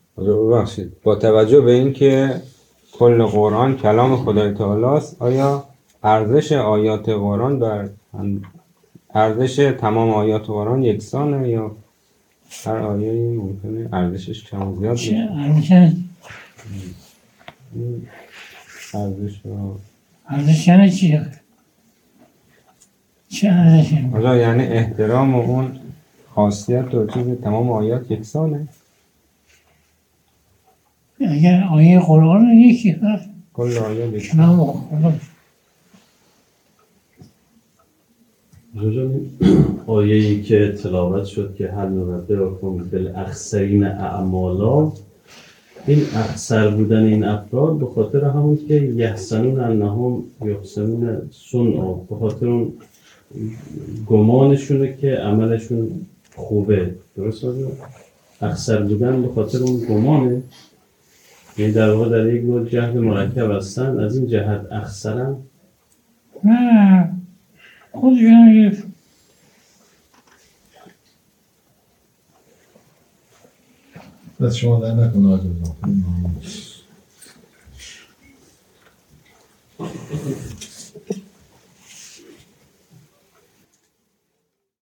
ببخشید، با توجه به اینکه کل قرآن کلام خدای تعالی است، آیا ارزش آیات قرآن بر ارزش تمام آیات قرآن یکسانه یا هر آیه ممکنه ارزشش کم و زیاد چه باشه؟ ارزش یعنی چیه؟ چه ارزشی؟ آقا یعنی احترام و اون خاصیت و چیز تمام آیات یکسانه؟ اگر آیه قرآن یکی هست کل آیات یکسانه. کلام قرآن آیه‌ای که تلاوت شد که هل ننبئکم بالاخسرین اعمالا، این اخسر بودن این افراد به خاطر همون که یحسنون انهم یحسنون صنعا، به خاطر اون گمانشونه که عملشون خوبه. درست آقا؟ اخسر بودن به خاطر اون گمانه، یعنی در واقع در یک نوع جهل مرکب هستن، از این جهت اخسرن. نه خودشون دست شما در نکنه آجازم.